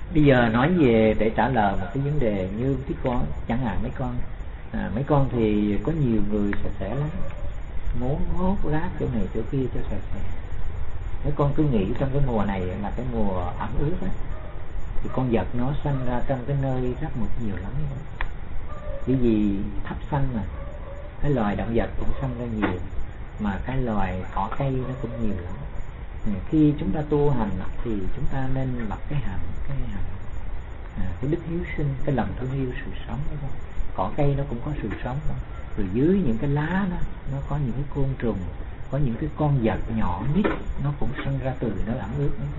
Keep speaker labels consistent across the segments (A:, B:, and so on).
A: Bây giờ nói về để trả lời một cái vấn đề như cái con, chẳng hạn mấy con thì có nhiều người sạch lắm, muốn hốt rác chỗ này chỗ kia cho sạch sẽ. Mấy con cứ nghĩ trong cái mùa này là cái mùa ẩm ướt á, thì con vật nó sanh ra trong cái nơi rác mục nhiều lắm. Bởi vì thấp xanh mà, cái loài động vật cũng sanh ra nhiều, mà cái loài cỏ cây nó cũng nhiều lắm. Khi chúng ta tu hành thì chúng ta nên lập cái hạnh, cái đức hiếu sinh, cái lòng thương yêu sự sống đó. Cỏ cây nó cũng có sự sống đó. Rồi dưới những cái lá đó nó có những cái côn trùng, có những cái con vật nhỏ nít, nó cũng sinh ra từ nơi ẩm ướt đó.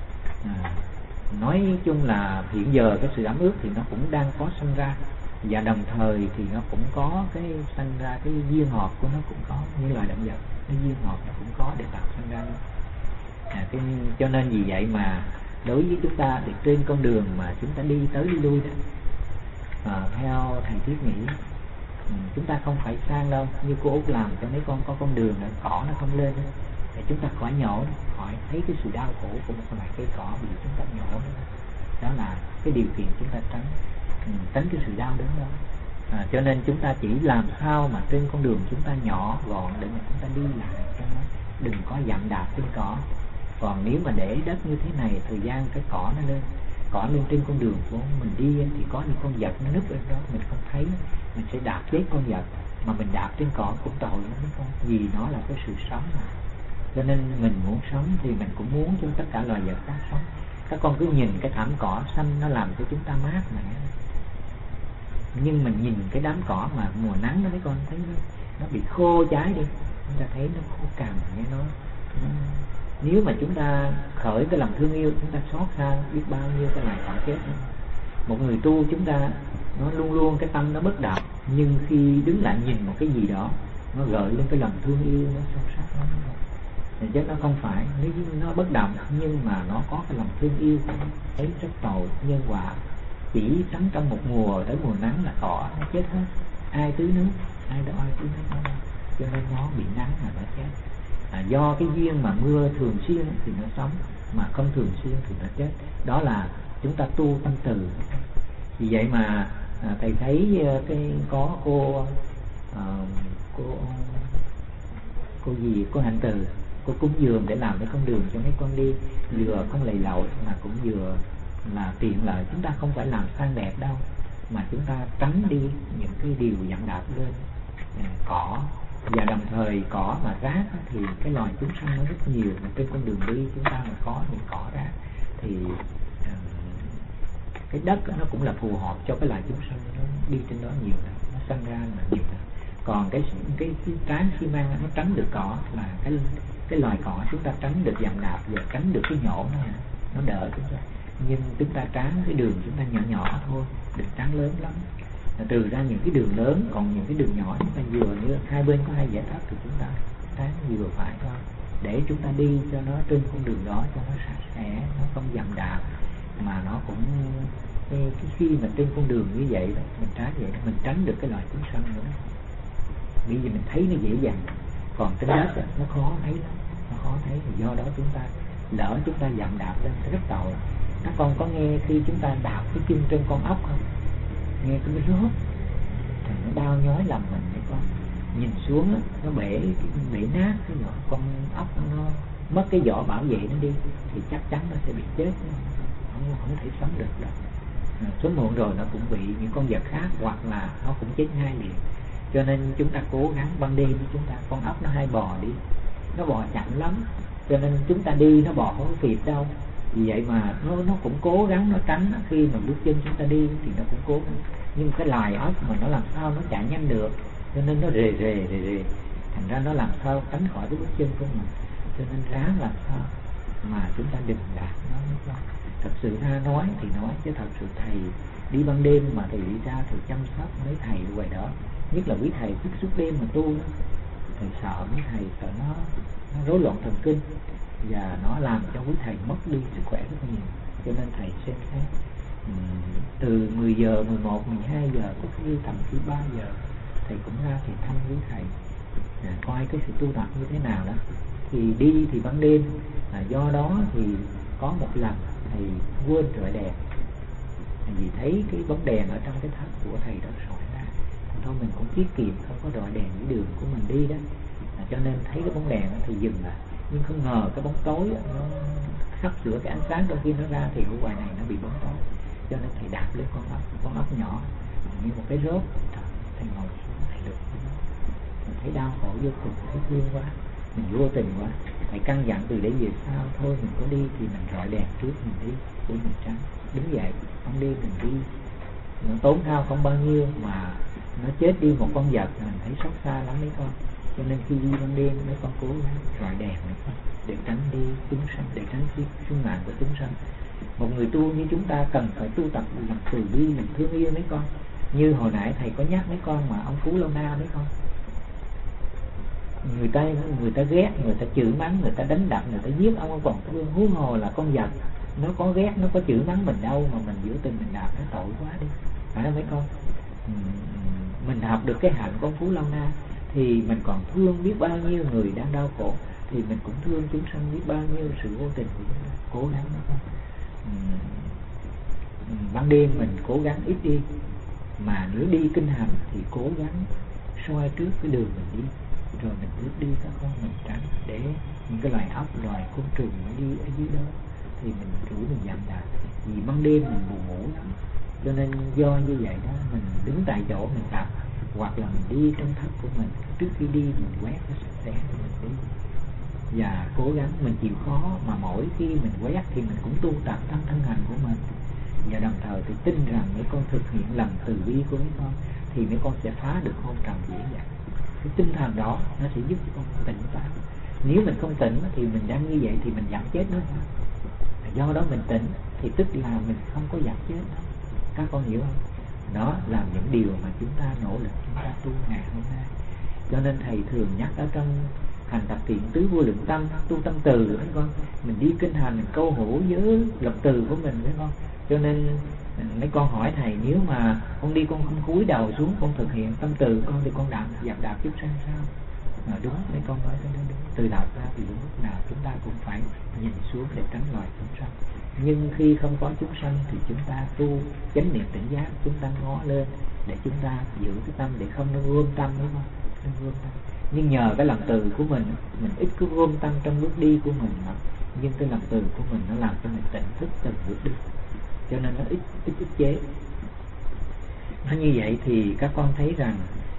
A: Nói chung là hiện giờ cái sự ẩm ướt thì nó cũng đang có sinh ra, và đồng thời thì nó cũng có cái sinh ra cái viên ngọt của nó cũng có, như loài động vật cái viên ngọt nó cũng có để tạo sinh ra. Cho nên vì vậy mà đối với chúng ta thì trên con đường mà chúng ta đi tới đi lui đó, theo thầy Thiết nghĩ, chúng ta không phải sang đâu, như cô Út làm cho mấy con có con đường này, cỏ nó không lên đó, để chúng ta khỏi nhổ, khỏi thấy cái sự đau khổ của một loại cây cỏ vì chúng ta nhổ đó. Đó là cái điều kiện chúng ta tránh cái sự đau đớn đó. Cho nên chúng ta chỉ làm sao mà trên con đường chúng ta nhỏ gọn để mà chúng ta đi lại cho nó đừng có dậm đạp trên cỏ. Còn nếu mà để đất như thế này, thời gian cái cỏ nó lên trên con đường của mình đi thì có những con vật nó núp lên đó mình không thấy, mình sẽ đạp chết con vật, mà mình đạp trên cỏ cũng tội lắm mấy con, vì nó là cái sự sống mà. Cho nên mình muốn sống thì mình cũng muốn cho tất cả loài vật khác sống. Các con cứ nhìn cái thảm cỏ xanh nó làm cho chúng ta mát mẻ, nhưng mình nhìn cái đám cỏ mà mùa nắng đó mấy con thấy nó bị khô cháy đi, chúng ta thấy nó khô cằn, nó nếu mà chúng ta khởi cái lòng thương yêu, chúng ta xót xa biết bao nhiêu cái loài cỏ chết. Một người tu chúng ta nó luôn luôn cái tâm nó bất động, nhưng khi đứng lại nhìn một cái gì đó nó gợi lên cái lòng thương yêu, nó sâu sắc lắm. Chứ nó không phải nếu nó bất động nhưng mà nó có cái lòng thương yêu, thấy rất tội nhân quả. Chỉ sống trong một mùa tới mùa nắng là cỏ nó chết hết, ai tưới nước, ai đó ai tưới nước nó, cho nên nó bị nắng mà nó chết. Do cái duyên mà mưa thường xuyên thì nó sống, mà không thường xuyên thì nó chết. Đó là chúng ta tu tâm từ. Vì vậy mà thầy thấy có cô Hạnh Từ, cô cúng dường để làm cái con đường cho mấy con đi, vừa không lầy lội mà cũng vừa là tiện lợi. Chúng ta không phải làm sang đẹp đâu, mà chúng ta tránh đi những cái điều dặm đạp lên cỏ. Và đồng thời cỏ mà rác thì cái loài chúng sanh nó rất nhiều, mà trên con đường đi chúng ta mà có những cỏ rác thì cái đất nó cũng là phù hợp cho cái loài chúng sanh nó đi trên đó nhiều lắm, nó sanh ra là nhiều lắm. Còn cái tráng xi măng nó tránh được cỏ, là cái loài cỏ chúng ta tránh được dặm đạp và tránh được cái nhổ nó đỡ chúng ta. Nhưng chúng ta tráng cái đường chúng ta nhỏ nhỏ thôi, đừng tráng lớn lắm. Trừ ra những cái đường lớn, còn những cái đường nhỏ chúng ta vừa như hai bên có hai dải thấp thì chúng ta tráng vừa phải thôi, để chúng ta đi cho nó trên con đường đó cho nó sạch sẽ, nó không dặm đạp, mà nó cũng cái khi mà trên con đường như vậy đó, mình tráng vậy mình tránh được cái loài chúng sanh nữa. Bởi vì mình thấy nó dễ dàng, còn trên đất nó khó thấy lắm, nó khó thấy. Thì do đó chúng ta lỡ chúng ta dặm đạp lên rất tội. Các con có nghe khi chúng ta đạp cái chân trên con ốc không? Nghe cái rốt thì nó đau nhói lòng mình. Để con nhìn xuống nó bể nát cái vỏ con ốc, nó mất cái vỏ bảo vệ nó đi thì chắc chắn nó sẽ bị chết, không thể sống được đâu. Sớm muộn rồi nó cũng bị những con vật khác, hoặc là nó cũng chết ngay liền. Cho nên chúng ta cố gắng ban đêm chúng ta, con ốc nó hay bò đi, nó bò chậm lắm, cho nên chúng ta đi nó bò không có kịp đâu. Vì vậy mà nó cũng cố gắng nó tránh. Khi mà bước chân chúng ta đi thì nó cũng cố gắng, nhưng cái loài ốc mà nó làm sao nó chạy nhanh được, cho nên nó rề, thành ra nó làm sao tránh khỏi cái bước chân của mình. Cho nên ráng làm sao mà chúng ta đừng đạp nó. Thật sự ra nói thì nói, chứ thật sự thầy đi ban đêm mà thầy đi ra thầy chăm sóc mấy thầy ngoài đó, nhất là quý thầy thức suốt đêm mà tu đó, thầy sợ mấy thầy, sợ nó rối loạn thần kinh và nó làm cho quý thầy mất đi sức khỏe rất nhiều. Cho nên thầy xem xét từ 10 giờ, 11, 12 giờ, có khi thậm chí 3 giờ thầy cũng ra thì thăm quý thầy, coi cái sự tu tập như thế nào đó. Thì đi thì ban đêm, do đó thì có một lần thầy quên rọi đèn, vì thấy cái bóng đèn ở trong cái thất của thầy đó soi ra, thôi mình cũng tiết kiệm, không có rọi đèn dưới đường của mình đi đó, cho nên thấy cái bóng đèn thì dừng lại. Nhưng không ngờ cái bóng tối nó sắp sửa cái ánh sáng, trong khi nó ra thì ở ngoài này nó bị bóng tối, cho nên thầy đạp lên con ốc nhỏ như một cái rốt. Thầy ngồi xuống, thầy được mình thấy đau khổ vô cùng, thấy thương quá, mình vô tình quá. Thầy căn dặn từ để về sau thôi mình có đi thì mình rọi đèn trước mình đi để mình tránh. Đứng dậy không đi mình đi, nó tốn hao không bao nhiêu mà nó chết đi một con vật mình thấy xót xa lắm mấy con. Cho nên khi đi ban đêm mấy con cố gắng rọi đèn mấy con để tránh đi chúng sanh, để tránh đi sinh mạng của chúng sanh. Một người tu như chúng ta cần phải tu tập lòng từ bi, lòng thương yêu mấy con. Như hồi nãy thầy có nhắc mấy con mà ông Phú Lâu Na mấy con, người ta ghét, người ta chửi mắng, người ta đánh đập, người ta giết ông còn thương, huống hồ là con vật. Nó có ghét, nó có chửi mắng mình đâu mà mình giữ tình mình đạp, nó tội quá đi, phải không mấy con? Mình học được cái hạnh của ông Phú Lâu Na thì mình còn thương biết bao nhiêu người đang đau khổ, thì mình cũng thương chúng sanh biết bao nhiêu sự vô tình của chúng ta. Cố gắng mấy con. Ban đêm mình cố gắng ít đi, mà nếu đi kinh hành thì cố gắng soi trước cái đường mình đi, rồi mình bước đi các con, mình tránh để những cái loài ốc, loài côn trùng nó đi ở dưới đó thì mình rủ mình giảm đạp. Vì ban đêm mình buồn ngủ lắm, cho nên do như vậy đó mình đứng tại chỗ mình tập, hoặc là mình đi trong thất của mình, trước khi đi mình quét nó sạch sẽ rồi mình đi. Và cố gắng mình chịu khó, mà mỗi khi mình quét thì mình cũng tu tập trong thân hành của mình. Và đồng thời thì tin rằng mấy con thực hiện lòng từ bi của mấy con thì mấy con sẽ phá được hôn trầm dễ dàng. Cái tinh thần đó nó sẽ giúp cho con tỉnh táo. Nếu mình không tỉnh thì mình đang như vậy thì mình giảm chết nữa. Do đó mình tỉnh thì tức là mình không có giảm chết đâu. Các con hiểu không? Đó là những điều mà chúng ta nỗ lực chúng ta tu ngày hôm nay. Cho nên thầy thường nhắc ở trong hành tập thiện tứ vô lượng tâm, tu tâm từ mấy con. Mình đi kinh hành mình câu hữu với lòng từ của mình mấy con. Cho nên mấy con hỏi thầy, nếu mà con đi con không cúi đầu xuống, con thực hiện tâm từ con thì con dập đạp chúng sanh sao? Đúng, mấy con nói cái đó đúng. Từ đầu ra thì lúc nào chúng ta cũng phải nhìn xuống để tránh loài chúng sanh. Nhưng khi không có chúng sanh thì chúng ta tu chánh niệm tỉnh giác, chúng ta ngó lên để chúng ta giữ cái tâm để không nó gom tâm, đúng không? Nó gom tâm. Nhưng nhờ cái lòng từ của mình ít cứ gom tâm trong bước đi của mình mà, nhưng cái lòng từ của mình nó làm cho mình tỉnh thức từng bước đi, cho nên nó ít chế. Nó như vậy thì các con thấy rằng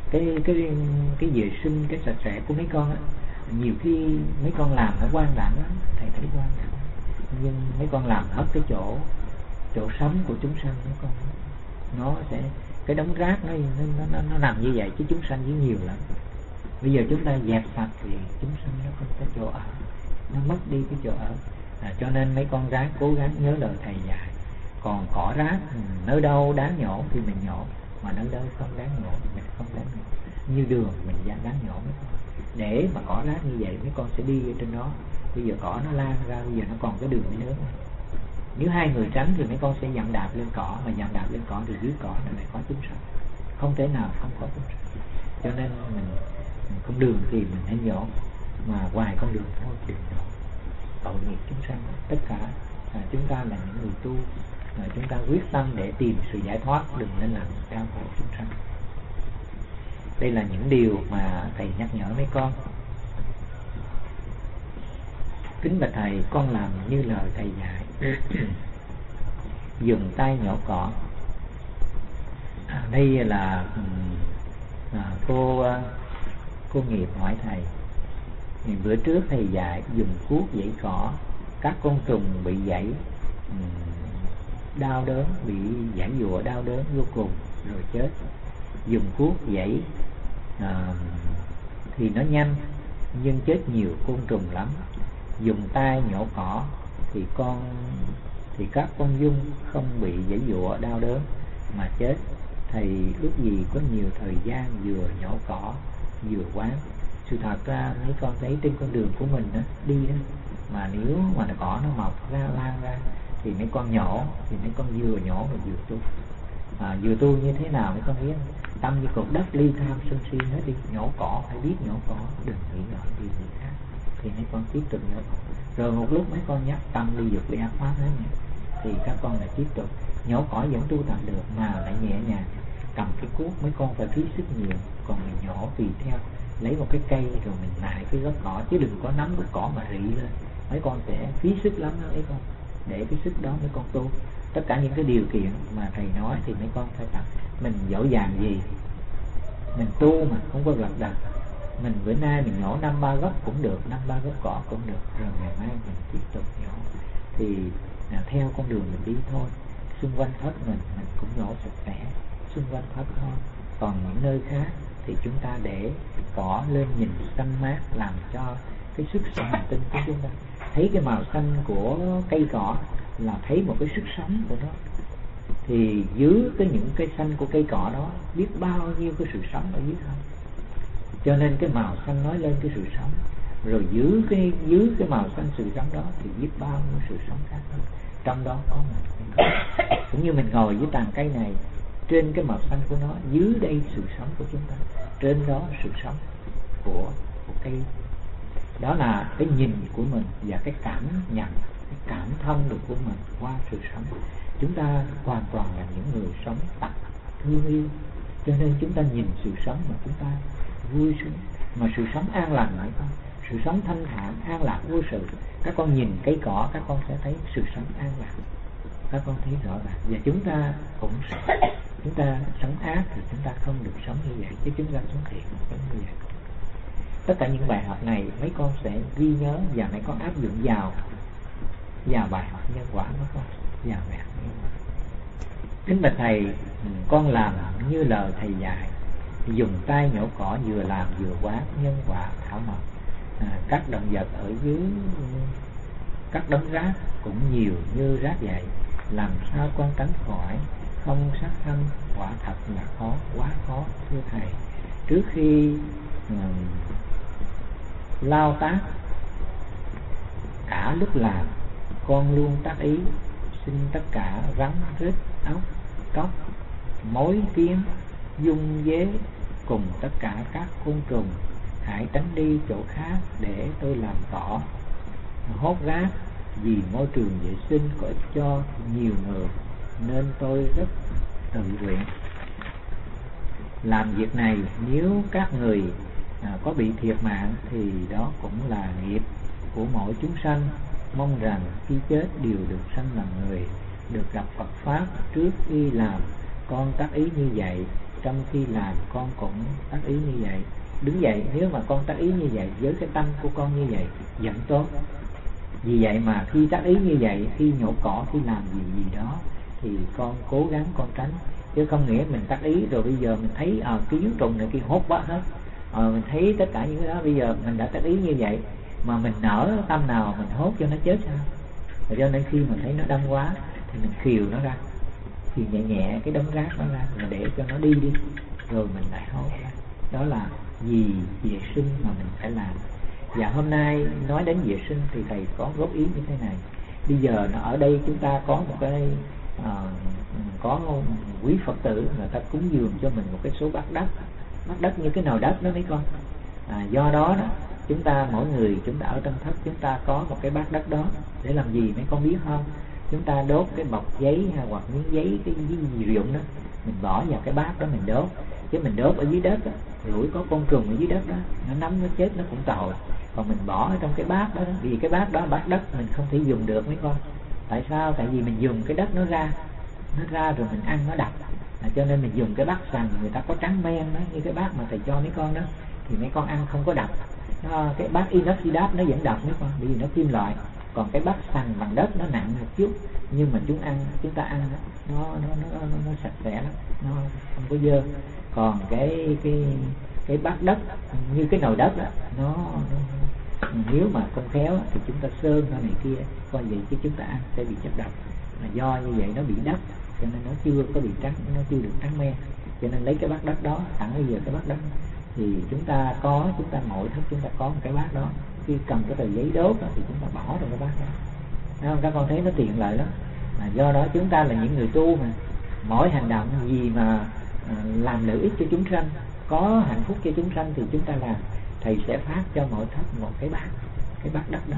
A: cái vệ sinh, cái sạch sẽ của mấy con á, nhiều khi mấy con làm nó quan đẳng lắm, thầy thấy quan đẳng, nhưng mấy con làm hết cái chỗ sống của chúng sanh mấy con, nó sẽ cái đống rác nó nằm như vậy chứ chúng sanh với nhiều lắm. Bây giờ chúng ta dẹp sạch thì chúng sanh nó không có chỗ ở, nó mất đi cái chỗ ở. Cho nên mấy con rác cố gắng nhớ lời thầy dạy. Còn cỏ rác nơi đâu đáng nhổ thì mình nhổ, mà nơi đâu không đáng nhổ mình không đáng nhổ. Như đường mình đáng nhổ mấy con, để mà cỏ rác như vậy mấy con sẽ đi ở trên đó. Bây giờ cỏ nó lan ra, bây giờ nó còn cái đường mới lớn. Nếu hai người tránh thì mấy con sẽ dặm đạp lên cỏ, mà dặm đạp lên cỏ thì dưới cỏ này lại có chúng sanh, không thể nào không có chúng sanh. Cho nên mình con đường thì mình hãy nhổ, mà ngoài con đường thôi đừng nhổ. Tội nghiệp chúng sanh tất cả. Chúng ta là những người tu, chúng ta quyết tâm để tìm sự giải thoát, đừng nên làm đau khổ chúng sanh. Đây là những điều mà thầy nhắc nhở mấy con. Kính bạch thầy, con làm như lời thầy dạy. Dùng tay nhổ cỏ. Đây là cô nghiệp hỏi thầy. Bữa trước thầy dạy dùng cuốc dãy cỏ, các côn trùng bị dãy đau đớn, bị giãy giụa đau đớn vô cùng rồi chết. Dùng cuốc dãy thì nó nhanh, nhưng chết nhiều côn trùng lắm. Dùng tay nhổ cỏ thì các con giun không bị giãy giụa đau đớn mà chết. Thầy ước gì có nhiều thời gian vừa nhổ cỏ vừa quán. Sự thật ra mấy con thấy trên con đường của mình đó, đi đó, mà nếu mà cỏ nó mọc ra lan ra thì mấy con nhổ, thì mấy con vừa nhổ và vừa tu. Vừa tu như thế nào mấy con biết? Tâm như cục đất, ly tham sân si hết đi. Nhổ cỏ phải biết nhổ cỏ, đừng nghĩ ngợi điều gì khác. Thì mấy con tiếp tục nhổ cỏ. Rồi một lúc mấy con nhắc tâm ly dục đi ác pháp hết nhỉ? thì các con lại tiếp tục. Nhổ cỏ vẫn tu tập được mà lại nhẹ nhàng. Cầm cái cuốc mấy con phải phí sức nhiều, còn mình nhổ tùy theo, lấy một cái cây rồi mình nại cái gốc cỏ, chứ đừng có nắm gốc cỏ mà rị lên, mấy con sẽ phí sức lắm đó mấy con. Để cái sức đó mấy con tu. Tất cả những cái điều kiện mà thầy nói thì mấy con phải tập. Mình dỗ dàng gì, mình tu mà không có gặp đặt. Mình bữa nay mình nhổ 5-3 gốc cũng được, 5-3 gốc cỏ cũng được, rồi ngày mai mình tiếp tục nhổ. Thì theo con đường mình đi thôi. Xung quanh thất mình cũng nhổ sạch sẽ xung quanh thất thôi. Còn những nơi khác thì chúng ta để cỏ lên nhìn xanh mát, làm cho cái sức sống hành tinh của chúng ta. Thấy cái màu xanh của cây cỏ là thấy một cái sức sống của nó. Thì dưới những cái xanh của cây cỏ đó biết bao nhiêu cái sự sống ở dưới thân. Cho nên cái màu xanh nói lên cái sự sống. Rồi dưới cái màu xanh sự sống đó thì biết bao nhiêu sự sống khác hơn. Trong đó có mình. Cũng như mình ngồi dưới tàn cây này, trên cái màu xanh của nó, dưới đây sự sống của chúng ta, trên đó sự sống của cây. Đó là cái nhìn của mình và cái cảm nhận, cái cảm thông được của mình qua sự sống. Chúng ta hoàn toàn là những người sống tập thương yêu. Cho nên chúng ta nhìn sự sống mà chúng ta vui sướng. Mà sự sống an lành phải không? Sự sống thanh thản, an lạc vô sự. Các con nhìn cây cỏ, các con sẽ thấy sự sống an lạc. Các con thấy rõ ràng. Và chúng ta cũng chúng ta sống ác thì chúng ta không được sống như vậy, chứ chúng ta sống thiện sống như vậy. Tất cả những bài học này mấy con sẽ ghi nhớ và mấy con áp dụng vào bài học nhân quả mấy con, vào bài học nhân quả. Kính bạch thầy, con làm như lời thầy dạy, dùng tay nhổ cỏ, vừa làm vừa quát nhân quả thảo mộc. Các động vật ở dưới các đống rác cũng nhiều như rác vậy, làm sao con tránh khỏi không sát sanh? Quả thật là khó, quá khó thưa thầy. Trước khi lao tác, cả lúc làm con luôn tác ý xin tất cả rắn rết ốc cóc mối kiến dung dế cùng tất cả các côn trùng hãy tránh đi chỗ khác để tôi làm cỏ hốt rác, vì môi trường vệ sinh có ích cho nhiều người nên tôi rất tự nguyện làm việc này. Nếu các người có bị thiệt mạng thì đó cũng là nghiệp của mỗi chúng sanh. Mong rằng khi chết đều được sanh làm người, được gặp Phật Pháp. Trước khi làm con tác ý như vậy, trong khi làm con cũng tác ý như vậy. Đứng dậy, nếu mà con tác ý như vậy với cái tâm của con như vậy vẫn tốt. Vì vậy mà khi tác ý như vậy, khi nhổ cỏ, khi làm gì đó thì con cố gắng con tránh. Chứ không nghĩa mình tác ý rồi bây giờ mình thấy cái nhiễm trùng này kia hốt quá hết. Mình thấy tất cả những cái đó, bây giờ mình đã tác ý như vậy mà mình nở tâm nào mình hốt cho nó chết sao? Cho nên khi mà thấy nó đông quá thì mình khiều nó ra, khiều nhẹ nhẹ cái đống rác nó ra, rồi để cho nó đi, rồi mình lại hốt ra. Đó là vì vệ sinh mà mình phải làm. Và hôm nay nói đến vệ sinh thì thầy có góp ý như thế này. Bây giờ ở đây chúng ta có một cái có quý Phật tử người ta cúng dường cho mình một cái số bát đất như cái nồi đất đó mấy con. Do đó chúng ta mỗi người chúng ta ở trong thất chúng ta có một cái bát đất đó để làm gì mấy con biết không? Chúng ta đốt cái bọc giấy hoặc miếng giấy cái gì dụng đó, mình bỏ vào cái bát đó mình đốt. Chứ mình đốt ở dưới đất rủi có côn trùng ở dưới đất đó, nó nắm nó chết nó cũng tội. Còn mình bỏ ở trong cái bát đó, vì cái bát đó bát đất mình không thể dùng được mấy con. Tại sao? Tại vì mình dùng cái đất nó ra rồi mình ăn nó độc. Cho nên mình dùng cái bát sành, người ta có trắng men đó, như cái bát mà thầy cho mấy con đó thì mấy con ăn không có độc. Cái bát inoxidat nó vẫn độc mấy con, bởi vì nó kim loại. Còn cái bát sành bằng đất nó nặng một chút, nhưng mà chúng ta ăn nó sạch sẽ lắm, nó không có dơ. Còn cái bát đất như cái nồi đất đó, nó nếu mà không khéo thì chúng ta sơn nó này kia, coi vậy chứ chúng ta ăn sẽ bị chất độc. Mà do như vậy nó bị đất, cho nên nó chưa có bị trắng, nó chưa được trắng men. Cho nên lấy cái bát đất đó, sẵn bây giờ cái bát đất thì chúng ta mỗi thức chúng ta có một cái bát đó. Khi cầm cái tờ giấy đốt đó, thì chúng ta bỏ vào cái bát đó. Không? Các con thấy nó tiện lợi lắm. Do đó chúng ta là những người tu mà mỗi hành động gì mà làm lợi ích cho chúng sanh, có hạnh phúc cho chúng sanh thì chúng ta làm. Thầy sẽ phát cho mỗi thất một cái bát đất đó.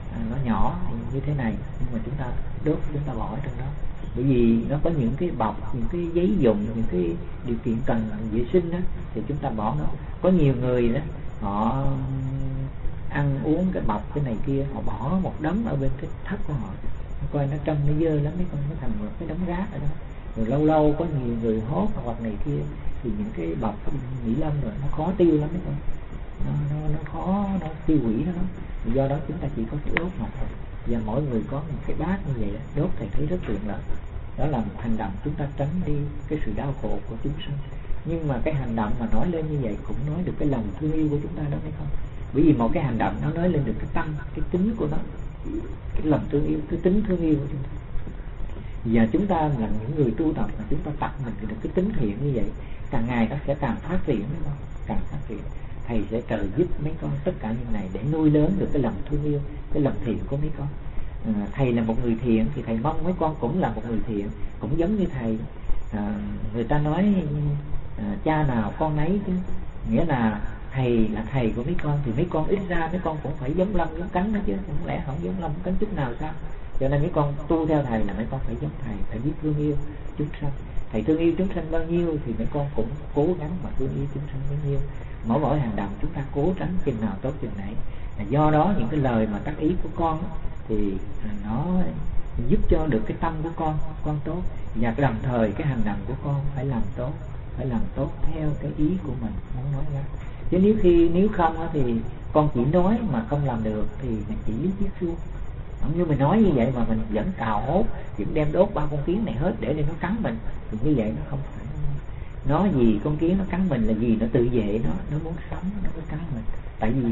A: nó nhỏ như thế này, nhưng mà chúng ta đốt, chúng ta bỏ trong đó, bởi vì nó có những cái bọc, những cái giấy dùng, những cái điều kiện cần vệ sinh đó, thì chúng ta bỏ nó. Có nhiều người đó họ ăn uống cái bọc cái này kia, họ bỏ một đống ở bên cái thất của họ, coi nó trông nó dơ lắm, mấy con nó thành một cái đống rác ở đó. Rồi lâu lâu có nhiều người hốt hoặc này kia, thì những cái bọc nỉ lông rồi nó khó tiêu lắm mấy con, nó khó, nó tiêu hủy nó. Do đó chúng ta chỉ có cái đốt một thôi, và mỗi người có một cái bát như vậy đó, đốt thầy thấy rất tiện lợi. Đó là một hành động chúng ta tránh đi cái sự đau khổ của chúng sinh. Nhưng mà cái hành động mà nói lên như vậy cũng nói được cái lòng thương yêu của chúng ta đó hay không? Bởi vì một cái hành động nó nói lên được cái tâm, cái tính của nó, cái lòng thương yêu, cái tính thương yêu của chúng ta. Và chúng ta là những người tu tập mà chúng ta tập mình được cái tính thiện như vậy, càng ngày nó sẽ càng phát triển, đúng không? Càng phát triển. Thầy sẽ trợ giúp mấy con tất cả những này để nuôi lớn được cái lòng thương yêu, cái lòng thiện của mấy con. Thầy là một người thiện thì thầy mong mấy con cũng là một người thiện, cũng giống như thầy. Người ta nói cha nào con nấy chứ, nghĩa là thầy là thầy của mấy con, thì mấy con ít ra mấy con cũng phải giống lông giống cánh đó chứ, không lẽ không giống lông cánh chút nào sao? Cho nên mấy con tu theo thầy là mấy con phải giống thầy, phải biết thương yêu chúng sanh. Thầy thương yêu chúng sanh bao nhiêu thì mấy con cũng cố gắng mà thương yêu chúng sanh bấy nhiêu. Mỗi hành động chúng ta cố tránh chừng nào tốt chừng nấy. Do đó những cái lời mà tác ý của con thì nó giúp cho được cái tâm của con tốt, và đồng thời cái hành động của con phải làm tốt theo cái ý của mình muốn nói ra. Chứ nếu không thì con chỉ nói mà không làm được thì mình chỉ lý thuyết suông. Như mình nói như vậy mà mình vẫn cào hốt, vẫn đem đốt 3 con kiến này hết để nó cắn mình, thì như vậy nó không phải. Nó gì con kiến nó cắn mình là vì nó tự vệ, nó muốn sống, nó muốn cắn mình. Tại vì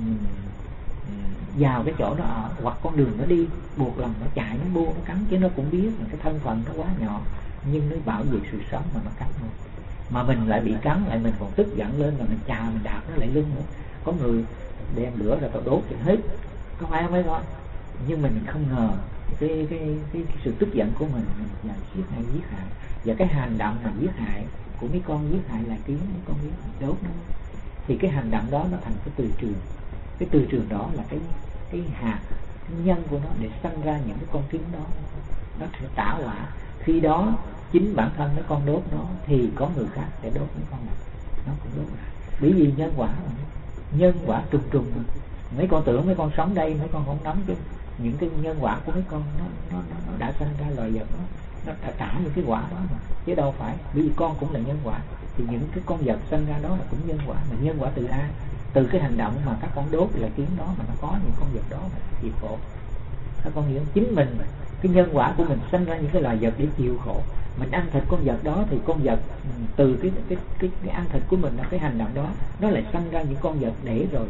A: vào cái chỗ nó ở, hoặc con đường nó đi, buộc lòng nó chạy, nó buông, nó cắn, chứ nó cũng biết là cái thân phận nó quá nhỏ, nhưng nó bảo vệ sự sống mà nó cắn mình. Mà mình lại bị cắn, lại mình còn tức giận lên, mà mình chà, mình đạp nó lại lưng nữa. Có người đem lửa ra tao đốt thì hết, có phải không mấy con? Nhưng mình không ngờ cái sự tức giận của mình là giết hại, và cái hành động mà giết hại của mấy con, giết hại lại kiến, mấy con biết đốt nó, thì cái hành động đó nó thành cái từ trường. Cái từ trường đó là cái hạt, cái nhân của nó để sanh ra những cái con kiến đó, nó sẽ tả quả. Khi đó chính bản thân mấy con đốt nó thì có người khác sẽ đốt mấy con này, nó cũng đốt lại. Bởi vì nhân quả trùng mấy con tưởng mấy con sống đây, mấy con không nắm chứ những cái nhân quả của mấy con nó đã sanh ra loài vật, nó trả những cái quả đó mà, chứ đâu phải. Bởi vì con cũng là nhân quả, thì những cái con vật sanh ra đó là cũng nhân quả. Mà nhân quả từ ai? Từ cái hành động mà các con đốt là kiến đó mà nó có những con vật đó mà chịu khổ. Các con hiểu, chính mình cái nhân quả của mình sanh ra những cái loài vật để chịu khổ. Mình ăn thịt con vật đó thì con vật từ cái ăn thịt của mình, cái hành động đó nó lại sanh ra những con vật để rồi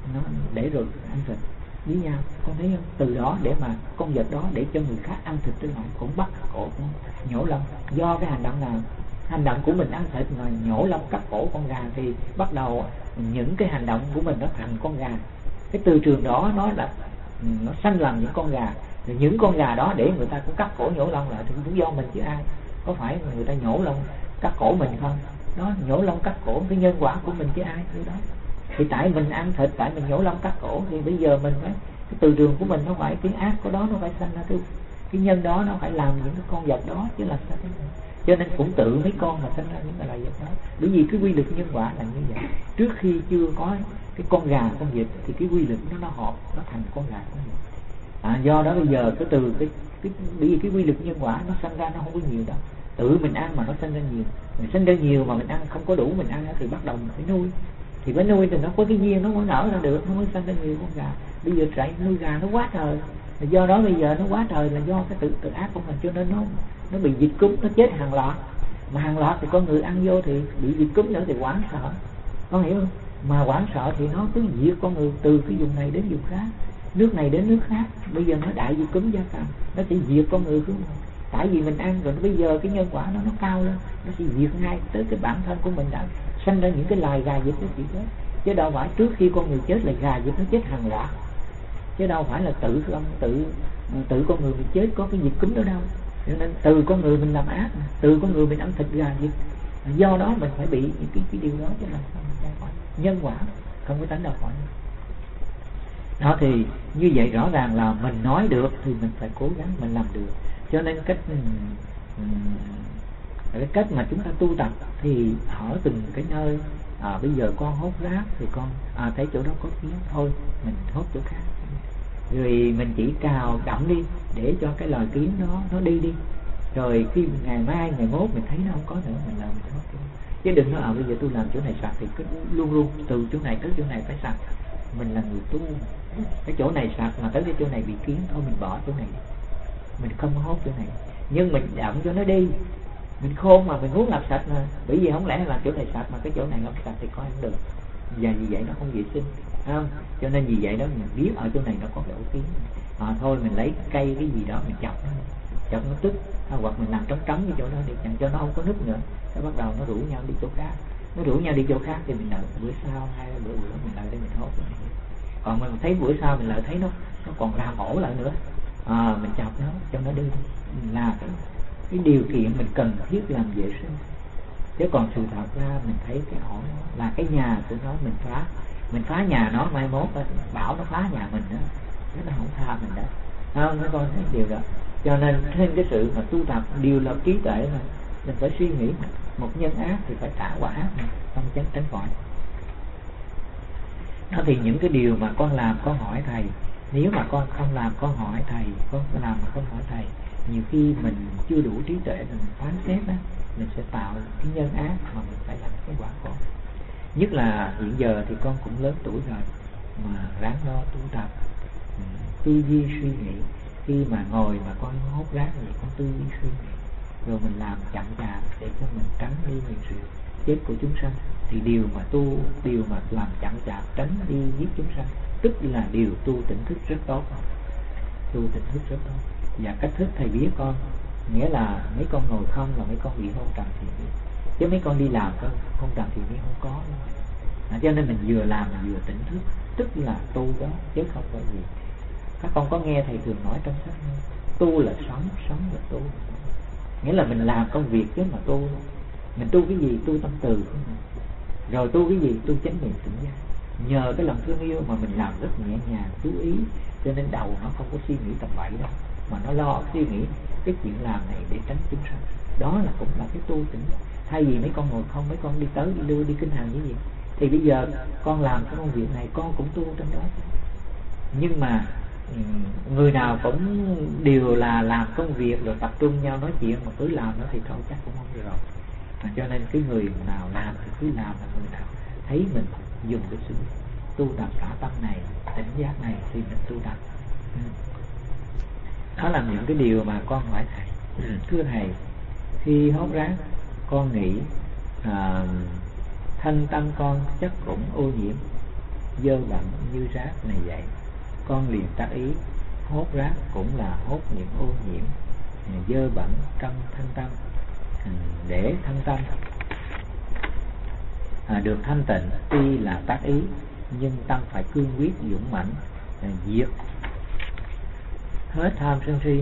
A: ăn thịt với nhau. Con thấy không? Từ đó để mà con vật đó để cho người khác ăn thịt, lại cũng bắt cổ, nhổ lông. Do cái hành động nào? Hành động của mình ăn thịt mà nhổ lông cắt cổ con gà, thì bắt đầu những cái hành động của mình nó thành con gà. Cái từ trường đó nó sanh làm những con gà. Rồi những con gà đó để người ta cũng cắt cổ nhổ lông lại thì cũng do mình chứ ai. Có phải người ta nhổ lông cắt cổ mình không? Đó, nhổ lông cắt cổ cái nhân quả của mình chứ ai đó. Thì tại mình ăn thịt, tại mình nhổ lông cắt cổ, thì bây giờ mình phải, cái từ trường của mình nó phải, cái ác của đó nó phải sanh ra cái nhân đó, nó phải làm những cái con vật đó chứ là sao. Cho nên cũng tự mấy con mà sanh ra những cái loài vật đó. Bởi vì cái quy luật nhân quả là như vậy. Trước khi chưa có cái con gà, con vịt thì cái quy luật nó hợp, nó thành con gà, con vịt. Do đó bây giờ cái từ cái bởi vì cái quy luật nhân quả nó sanh ra nó không có nhiều đâu. Tự mình ăn mà nó sanh ra nhiều. Mình sanh ra nhiều mà mình ăn không có đủ mình ăn thì bắt đầu mình phải nuôi. Thì phải nuôi thì nó có cái duyên, nó mới nở ra được, nó mới sanh ra nhiều con gà. Bây giờ chạy nuôi gà nó quá trời. Do đó bây giờ nó quá trời là do cái tự ác của mình, cho nên nó bị dịch cúm, nó chết hàng loạt. Mà hàng loạt thì con người ăn vô thì bị dịch cúm nữa thì hoảng sợ. Con hiểu không? Mà hoảng sợ thì nó cứ diệt con người từ cái vùng này đến vùng khác, nước này đến nước khác. Bây giờ nó đại dịch cúm gia cầm, nó sẽ diệt con người của mình. Tại vì mình ăn rồi bây giờ cái nhân quả nó cao lên, nó sẽ diệt ngay tới cái bản thân của mình đã sanh ra những cái loài gà vịt nó chỉ chết. Chứ đâu phải trước khi con người chết là gà vịt nó chết hàng loạt. Chứ đâu phải là tự con người mình chết có cái dịch cúm đó đâu. Cho nên từ con người mình làm ác, từ con người mình ăn thịt gà vịt, do đó mình phải bị những cái điều đó. Chứ là nhân quả không có tránh đâu khỏi. Đó thì như vậy rõ ràng là mình nói được thì mình phải cố gắng mình làm được. Cho nên cái cách mà chúng ta tu tập thì ở từng cái nơi. Bây giờ con hốt rác thì con thấy chỗ đó có kiến thôi, mình hốt chỗ khác, rồi mình chỉ cào đậm đi để cho cái loài kiến đó nó đi đi, rồi khi ngày mai ngày mốt mình thấy nó không có nữa mình làm mình hốt chỗ. Chứ đừng nói bây giờ tôi làm chỗ này sạch thì cứ luôn luôn từ chỗ này tới chỗ này phải sạch. Mình là người tu, cái chỗ này sạch mà tới cái chỗ này bị kiến thôi mình bỏ chỗ này, mình không hốt chỗ này, nhưng mình đậm cho nó đi. Mình khôn mà mình muốn làm sạch mà, bởi vì không lẽ làm chỗ này sạch mà cái chỗ này không sạch thì coi không được, và vì vậy nó không vệ sinh, không? Cho nên vì vậy đó mình biết ở chỗ này nó có cái ổ kiến, thôi mình lấy cây cái gì đó mình chọc nó tức, hoặc mình làm trống cái chỗ đó để chẳng cho nó không có nứt nữa. Nó bắt đầu nó rủ nhau đi chỗ khác, thì mình đợi bữa sau hay bữa mình lại để mình hốt. Còn mình thấy bữa sau mình lại thấy nó còn làm ổ lại nữa, mình chọc nó cho nó đi, là cái điều kiện mình cần thiết làm vệ sinh. Chứ còn sự thật ra mình thấy cái ổ là cái nhà của nó, mình phá nhà nó, mai mốt bảo nó phá nhà mình nữa, nó không tha mình đâu, không? Nó con thấy điều đó. Cho nên thêm cái sự mà tu tập điều là trí tuệ mà mình phải suy nghĩ một nhân ác thì phải trả quả ác mà không tránh khỏi. Đó thì những cái điều mà con làm con hỏi thầy, nếu mà con không làm con hỏi thầy, con làm mà không hỏi thầy, nhiều khi mình chưa đủ trí tuệ mình phán xét đó, mình sẽ tạo cái nhân ác mà mình phải làm cái quả khổ. Nhất là hiện giờ thì con cũng lớn tuổi rồi mà ráng lo tu tập, tư duy suy nghĩ. Khi mà ngồi mà con hốt rác vậy con tư duy suy nghĩ, rồi mình làm chậm chạp để cho mình tránh đi những sự chết của chúng sanh. Thì điều mà làm chậm chạp tránh đi giết chúng sanh, tức là điều tu tỉnh thức rất tốt. Và cách thức thầy biết con, nghĩa là mấy con ngồi không là mấy con bị hôn trầm thiền định, chứ mấy con đi làm hôn trầm thiền định không có. Cho nên mình vừa làm vừa tỉnh thức, tức là tu đó chứ không phải gì. Các con có nghe thầy thường nói trong sách tu là sống là tu, nghĩa là mình làm công việc chứ mà tu. Mình tu cái gì? Tu tâm từ, rồi tu cái gì? Tu chánh niệm tỉnh giác. Nhờ cái lòng thương yêu mà mình làm rất nhẹ nhàng, chú ý, cho nên đầu nó không có suy nghĩ tầm bậy đâu, mà nó lo suy nghĩ cái chuyện làm này để tránh chúng sanh. Đó là cũng là cái tu tỉnh. Thay vì mấy con ngồi không, mấy con đi tới đi lui đi kinh hành cái gì, thì bây giờ con làm cái công việc này con cũng tu trong đó. Nhưng mà người nào cũng đều là làm công việc rồi tập trung nhau nói chuyện, mà cứ làm nó thì thôi chắc cũng không được rồi. Cho nên cái người nào làm thì cứ làm, là người nào thấy mình dùng cái sự tu tập xả tâm này, tỉnh giác này thì mình tu tập. Đó là những cái điều mà con hỏi thầy. Thưa thầy, khi hốt rác con nghĩ thân tâm con chắc cũng ô nhiễm dơ bẩn như rác này vậy, con liền tác ý hốt rác cũng là hốt những ô nhiễm dơ bẩn trong thân tâm, để thân tâm được thanh tịnh. Tuy là tác ý nhưng tâm phải cương quyết dũng mãnh, diệt hết tham sân si,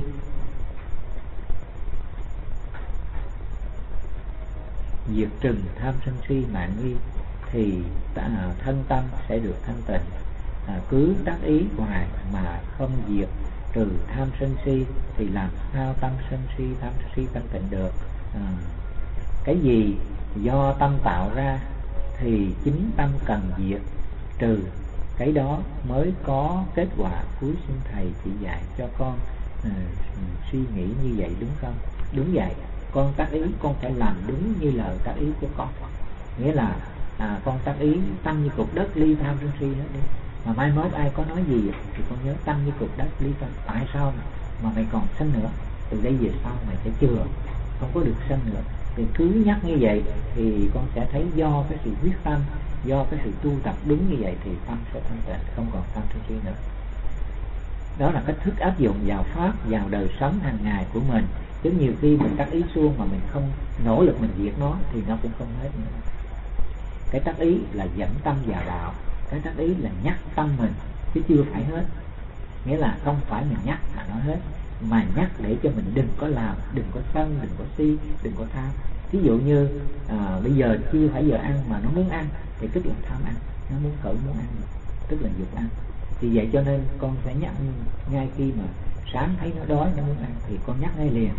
A: diệt trừng tham sân si mạn nghi, thì thân tâm sẽ được thanh tịnh. Cứ tác ý hoài mà không diệt trừ tham sân si thì làm sao tâm sân si tham sân si thanh tịnh được. Cái gì do tâm tạo ra thì chính tâm cần diệt trừ, cái đó mới có kết quả. Cuối xin thầy chỉ dạy cho con suy nghĩ như vậy đúng không? Đúng vậy, con tác ý con phải làm đúng như lời tác ý của con. Nghĩa là con tác ý tâm như cục đất, ly tham sân si hết đi, mà mai mốt ai có nói gì thì con nhớ tâm như cục đất, ly tham. Tại sao mà mày còn sân nữa? Từ đây về sau mày sẽ chừa, không có được sân nữa. Thì cứ nhắc như vậy thì con sẽ thấy do cái sự quyết tâm, do cái sự tu tập đúng như vậy thì tâm sẽ thanh tịnh, không còn tham sân si nữa. Đó là cách thức áp dụng vào pháp, vào đời sống hàng ngày của mình. Chứ nhiều khi mình tác ý suông mà mình không nỗ lực mình diệt nó thì nó cũng không hết nữa. Cái tác ý là dẫn tâm vào đạo, cái tác ý là nhắc tâm mình chứ chưa phải hết. Nghĩa là không phải mình nhắc mà nó hết, mà nhắc để cho mình đừng có làm, đừng có sân, đừng có si, đừng có tham. Ví dụ như bây giờ chưa phải giờ ăn mà nó muốn ăn thì tức là tham ăn, nó muốn khởi muốn ăn, tức là dục ăn. Thì vậy cho nên con sẽ nhắc ngay khi mà sáng thấy nó đói, nó muốn ăn thì con nhắc ngay liền.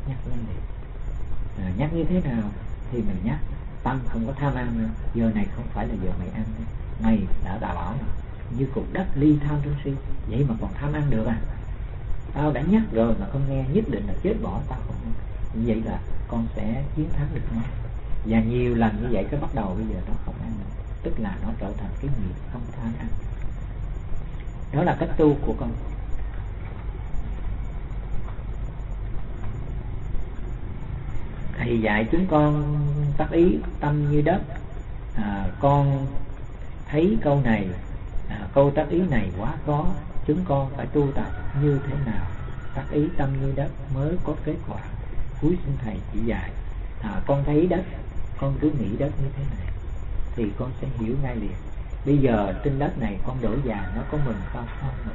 A: Nhắc như thế nào thì mình nhắc tâm không có tham ăn nữa. Giờ này không phải là giờ mày ăn nữa. Mày đã bảo là như cục đất ly tham sân si, vậy mà còn tham ăn được à? Tao đã nhắc rồi mà không nghe, nhất định là chết bỏ tao không nghe. Như vậy là con sẽ chiến thắng được nó. Và nhiều lần như vậy cái bắt đầu bây giờ nó không ăn nữa, tức là nó trở thành cái nghiệp không tham ăn. Đó là cách tu của con. Thầy dạy chúng con tác ý tâm như đất. Con thấy câu này, câu tác ý này quá khó, chúng con phải tu tập như thế nào tác ý tâm như đất mới có kết quả. Cuối xin thầy chỉ dạy. Con thấy đất, con cứ nghĩ đất như thế này thì con sẽ hiểu ngay liền. Bây giờ trên đất này con đổ vàng nó có mừng không? Không mừng.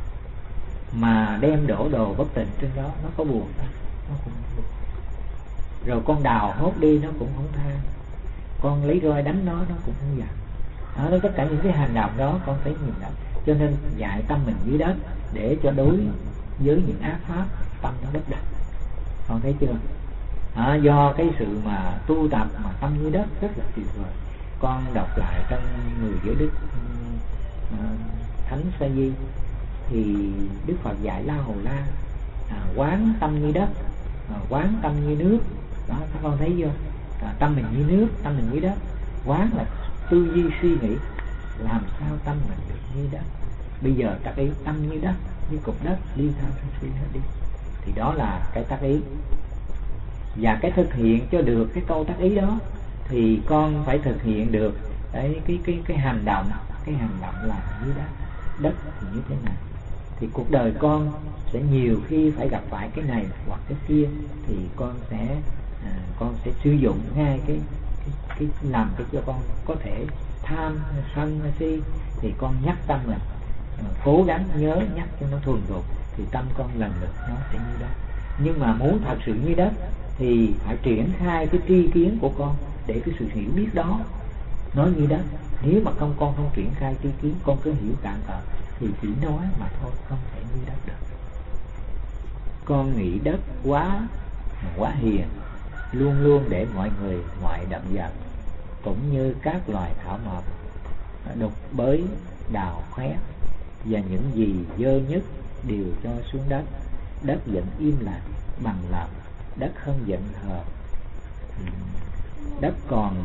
A: Mà đem đổ đồ bất tịnh trên đó nó có buồn không? Nó cũng buồn. Rồi con đào hốt đi nó cũng không tha, con lấy roi đánh nó cũng không giận. Đó, tất cả những cái hành động đó con thấy nhìn đó. Cho nên dạy tâm mình dưới đất để cho đối với những ác pháp tâm nó bất động. Con thấy chưa? Do cái sự mà tu tập mà tâm dưới đất rất là tuyệt vời. Con đọc lại trong 10 giới đức Thánh Sa Di thì Đức Phật dạy La Hầu La quán tâm như đất, quán tâm như nước. Đó, các con thấy chưa? Tâm mình như nước, tâm mình như đất. Quán là tư duy suy nghĩ làm sao tâm mình được như đất. Bây giờ tác ý tâm như đất, như cục đất ly tham sân si hết đi. Thì đó là cái tác ý. Và cái thực hiện cho được cái câu tác ý đó thì con phải thực hiện được cái hành động. Cái hành động là như đất. Đất thì như thế nào? Thì cuộc đời con sẽ nhiều khi phải gặp phải cái này hoặc cái kia, thì con sẽ sử dụng ngay cái làm cái cho con có thể tham sân si. Thì con nhắc tâm mình, cố gắng nhớ nhắc cho nó thuần thục thì tâm con lần lượt nó sẽ như đất. Nhưng mà muốn thật sự như đất thì phải triển khai cái tri kiến của con để cái sự hiểu biết đó nó như đất. Nếu mà con không triển khai tri kiến, con cứ hiểu cạn cợt thì chỉ nói mà thôi, không thể như đất được. Con nghĩ đất quá hiền, luôn luôn để mọi người ngoại động vật, cũng như các loài thảo mộc, đục bới, đào khoét, và những gì dơ nhất đều cho xuống đất. Đất vẫn im lặng bằng lòng, đất không giận hờn. Đất còn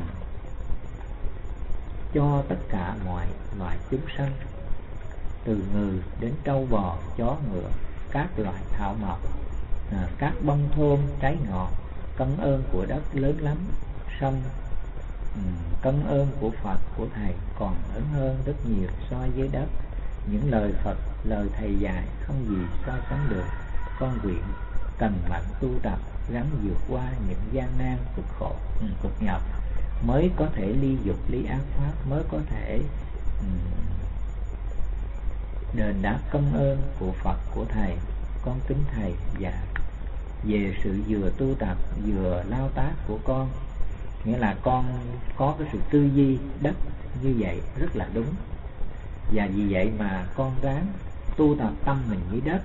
A: cho tất cả mọi loài chúng sanh, từ người đến trâu bò, chó ngựa, các loài thảo mộc, các bông thơm, trái ngọt. Công ơn của đất lớn lắm, song công ơn của Phật, của Thầy còn lớn hơn rất nhiều so với đất. Những lời Phật, lời Thầy dạy không gì so sánh được. Con nguyện cần mạnh tu tập, gắng vượt qua những gian nan cực nhọc, mới có thể ly dục ly ác pháp, mới có thể đền đáp công ơn của Phật, của Thầy. Con kính Thầy. Và về sự vừa tu tập vừa lao tác của con, nghĩa là con có cái sự tư duy đất như vậy rất là đúng. Và vì vậy mà con ráng tu tập tâm mình như đất.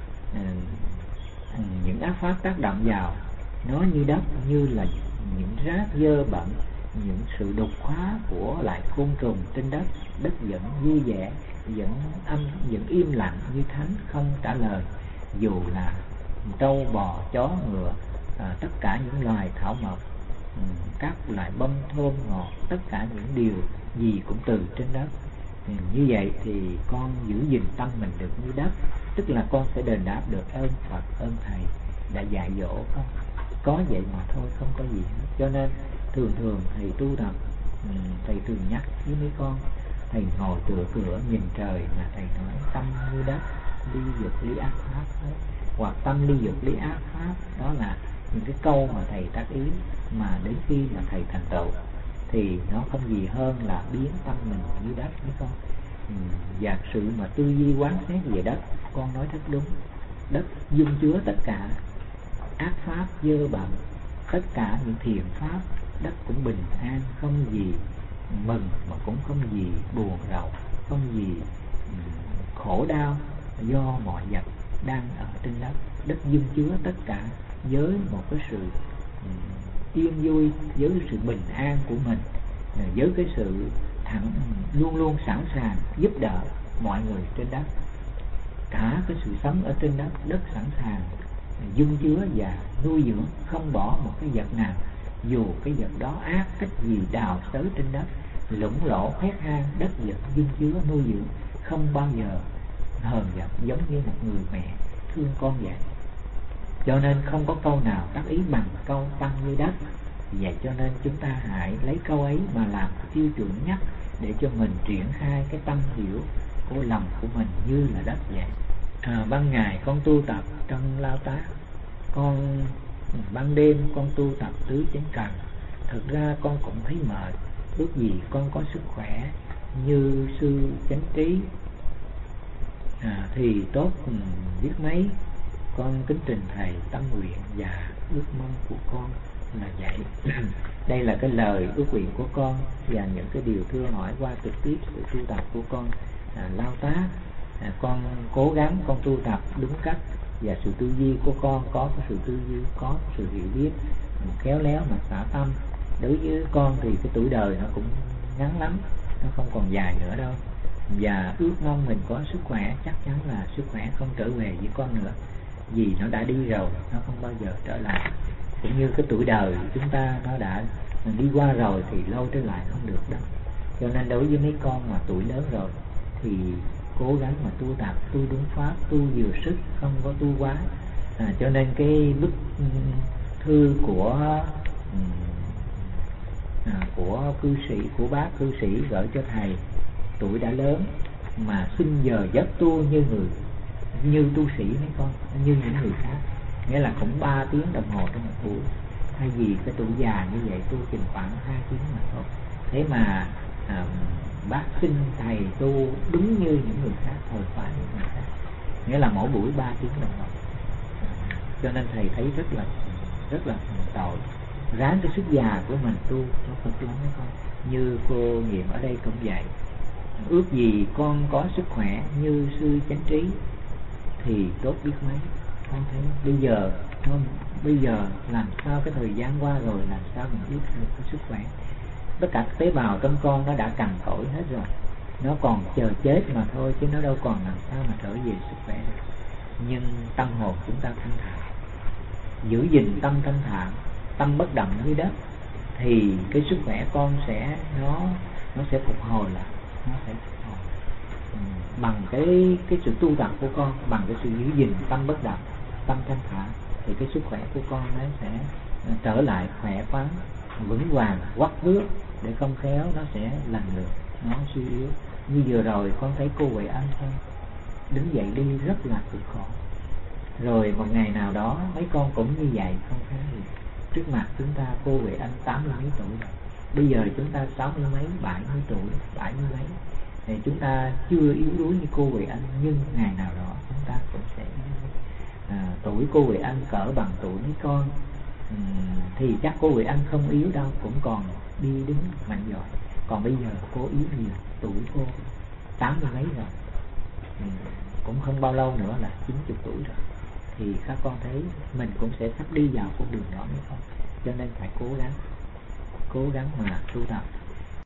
A: Những ác pháp tác động vào nó như đất, như là những rác dơ bẩn, những sự đục phá của lại côn trùng trên đất. Đất vẫn vui vẻ, vẫn im lặng như thánh, không trả lời. Dù là trâu bò, chó ngựa, tất cả những loài thảo mộc, các loài bông thơm ngọt, tất cả những điều gì cũng từ trên đất. Như vậy thì con giữ gìn tâm mình được như đất, tức là con sẽ đền đáp được ơn Phật, ơn Thầy đã dạy dỗ con. Có vậy mà thôi, không có gì hết. Cho nên thường Thầy tu tập, Thầy thường nhắc với mấy con. Thầy ngồi tựa cửa nhìn trời mà Thầy nói tâm như đất, ly dục ly ác pháp hết. Hoặc tâm ly dục ly ác pháp. Đó là những cái câu mà Thầy tác ý, mà đến khi mà Thầy thành tựu thì nó không gì hơn là biến tâm mình như đất với con. Và sự mà tư duy quán xét về đất, con nói rất đúng. Đất dung chứa tất cả ác pháp dơ bẩn, tất cả những thiện pháp. Đất cũng bình an, không gì mừng mà cũng không gì buồn rầu, không gì khổ đau do mọi vật đang ở trên đất. Đất dung chứa tất cả với một cái sự yên vui, với sự bình an của mình, với cái sự luôn luôn sẵn sàng giúp đỡ mọi người trên đất. Cả cái sự sống ở trên đất, đất sẵn sàng dung chứa và nuôi dưỡng, không bỏ một cái vật nào, dù cái vật đó ác cách gì đào xới trên đất, lũng lỗ khoét hang, đất vật dung chứa nuôi dưỡng, không bao giờ hờn giận, giống như một người mẹ thương con vậy. Cho nên không có câu nào đắc ý bằng câu tăng như đất. Vậy cho nên chúng ta hãy lấy câu ấy mà làm tiêu chuẩn nhất để cho mình triển khai cái tâm hiểu của lòng của mình như là đất vậy. Ban ngày con tu tập trong lao tác, ban đêm con tu tập tứ chánh cần. Thực ra con cũng thấy mệt, ước gì con có sức khỏe như sư chánh trí thì tốt biết mấy. Con kính trình thầy tâm nguyện và ước mong của con là vậy. Đây là cái lời ước nguyện của con và những cái điều thưa hỏi qua trực tiếp sự tu tập của con lao tác. Con cố gắng con tu tập đúng cách, và sự tư duy của con có cái sự tư duy, có sự hiểu biết khéo léo mà xả tâm. Đối với con thì cái tuổi đời nó cũng ngắn lắm, nó không còn dài nữa đâu. Và ước mong mình có sức khỏe, chắc chắn là sức khỏe không trở về với con nữa, vì nó đã đi rồi, nó không bao giờ trở lại. Cũng như cái tuổi đời chúng ta nó đã đi qua rồi thì lâu trở lại không được đâu. Cho nên đối với mấy con mà tuổi lớn rồi thì cố gắng mà tu tập, tu đúng pháp, tu vừa sức, không có tu quá. Cho nên cái bức thư của cư sĩ, của bác cư sĩ gửi cho thầy, tuổi đã lớn mà xin giờ giấc tu như tu sĩ mấy con, như những người khác, nghĩa là cũng 3 tiếng đồng hồ trong một buổi, thay vì cái tuổi già như vậy tu chừng khoảng 2 tiếng mà thôi. Thế mà bác xin thầy tu đúng như những người khác, thời phải những người khác, nghĩa là mỗi buổi 3 tiếng đồng hồ. Cho nên thầy thấy rất là tội. Ráng cái sức già của mình tu nó cực lắm mấy con. Như cô Nhiệm ở đây cũng vậy, ước gì con có sức khỏe như sư chánh trí thì tốt biết mấy. Con thấy bây giờ làm sao cái thời gian qua rồi, làm sao mình biết được cái sức khỏe. Tất cả tế bào trong con nó đã cằn cỗi hết rồi, nó còn chờ chết mà thôi, chứ nó đâu còn làm sao mà trở về sức khỏe được. Nhưng tâm hồn chúng ta thanh thản, giữ gìn tâm thanh thản, tâm bất động như đất, thì cái sức khỏe con nó sẽ phục hồi lại, nó sẽ phục hồi bằng cái sự tu tập của con, bằng cái sự giữ gìn tâm bất động, tâm thanh thản, thì cái sức khỏe của con nó sẽ trở lại khỏe khoắn, vững vàng, quắc bước, để không khéo nó sẽ lần lượt nó suy yếu. Như vừa rồi con thấy cô Huệ Anh không, đứng dậy đi rất là cực khổ. Rồi một ngày nào đó mấy con cũng như vậy, không khác gì. Trước mặt chúng ta cô Huệ Anh 80 mấy tuổi rồi, bây giờ chúng ta 60 mấy, 70 tuổi, 70 mấy, thì chúng ta chưa yếu đuối như cô Huệ Anh, nhưng ngày nào đó chúng ta cũng sẽ tuổi cô Huệ Anh cỡ bằng tuổi mấy con, thì chắc cô Huệ Anh không yếu đâu, cũng còn đi đứng mạnh giỏi. Còn bây giờ cô yếu nhiều, tuổi cô 80 mấy rồi, cũng không bao lâu nữa là 90 tuổi rồi. Thì các con thấy mình cũng sẽ sắp đi vào con đường đó mấy con. Cho nên phải cố gắng mà tu tập.